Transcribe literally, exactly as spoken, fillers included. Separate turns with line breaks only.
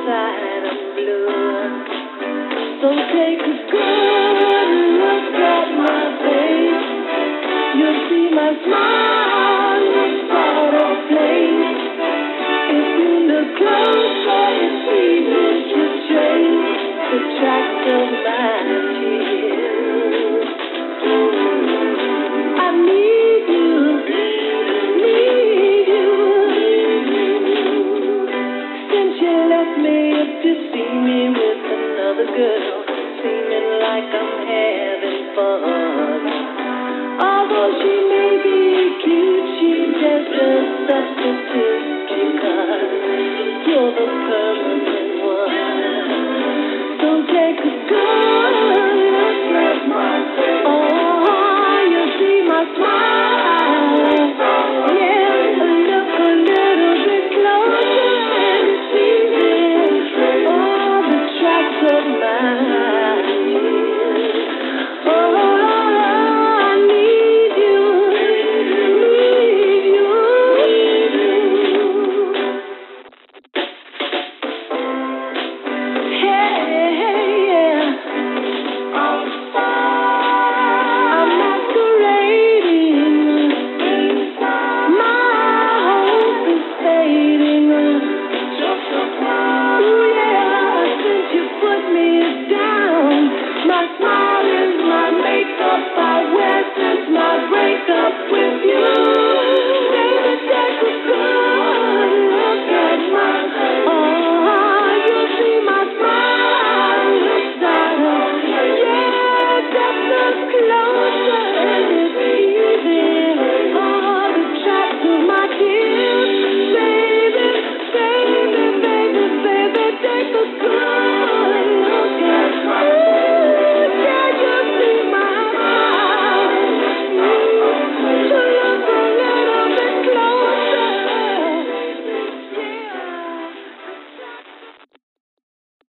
inside I'm blue. So take a good look at my face. You'll see my smile looks out of place. If you look closer, it's easy to trace the tracks of my tears. I need you, need you. Since you left me, if you see me with another girl, seeming like I'm having fun. Although she may be cute, she's just a substitute because you're the person